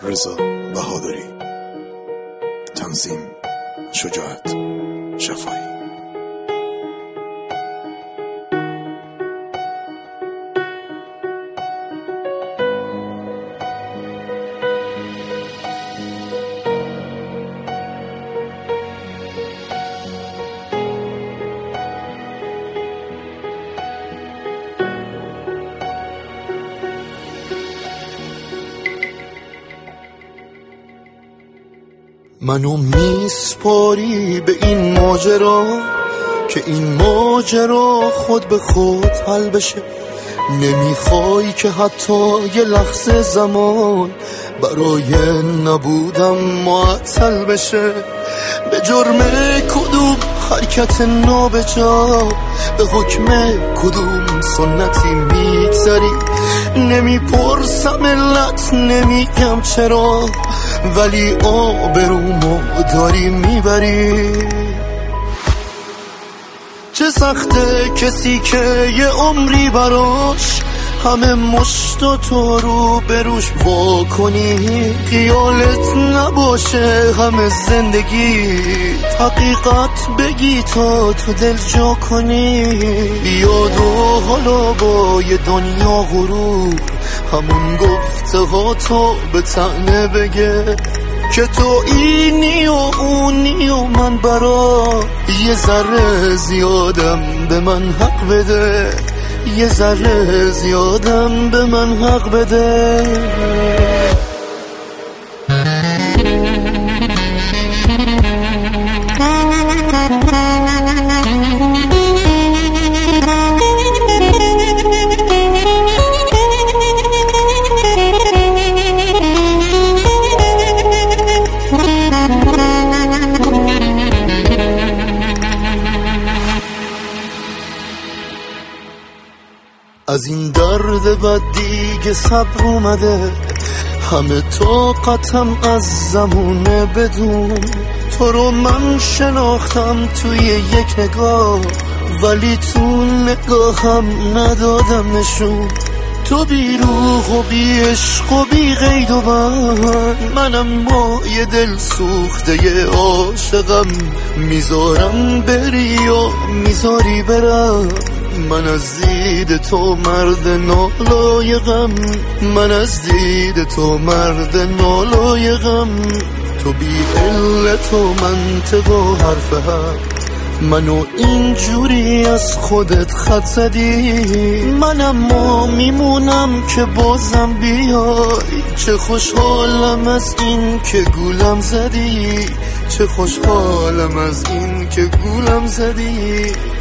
رضا بهادری. تنظیم شجاعت شفایی. منو میسپاری به این ماجرا که این ماجرا خود به خود حل بشه. نمیخوای که حتی یه لحظه زمان برای نبودم معطل بشه. به جرم کدوم حرکت نابجا به حکم کدوم سنتی میگذری. نمیپرسم علت، نمیگم چرا، ولی آبرومو داری میبری. چه سخته کسی که یه عمری براش همه مشت تو رو بروش وا کنی. خیالت نباشه همه زندگی حقیقت بگی تا تو دل جا کنی. بیاد و حالا با یه دنیا غرور همون گفته ها تو به طعنه بگه که تو اینی و اونی و من برا. یه ذره زیادم به من حق بده، یه ذره زیادم به من حق بده. از این درد بد دیگه صبر اومده، همه طاقتم از زمونه بدون. تو رو من شناختم توی یک نگاه، ولی تو نگاهم ندادم نشون. تو بی روح و بی عشق و بی قید و بند، منم با یه دل سوخته یه عاشقم. میذارم بری و میذاری برم، من از دید تو مرد نالایقم، من از دید تو مرد نالایقم. تو بی علت و منطق و حرف هم منو اینجوری از خودت خط زدی. منم ما میمونم که بازم بیای. چه خوشحالم از این که گولم زدی، چه خوشحالم از این که گولم زدی.